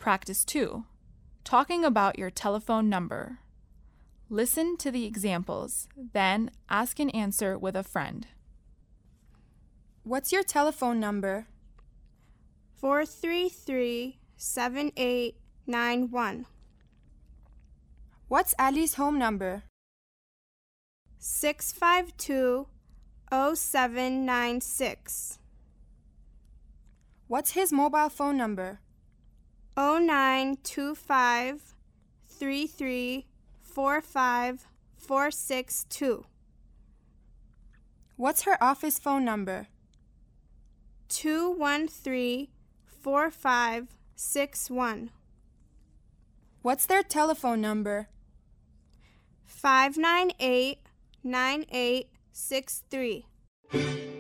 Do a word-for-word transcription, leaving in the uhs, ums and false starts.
Practice two. Talking about your telephone number. Listen to the examples, then ask and answer with a friend. What's your telephone number? four three three, seven eight nine one. What's Ali's home number? six five two, zero seven nine six. What's his mobile phone number? zero nine two five, three three four five four six two. What's her office phone number? two one three, four five six one. What's their telephone number? five nine eight, nine eight six three.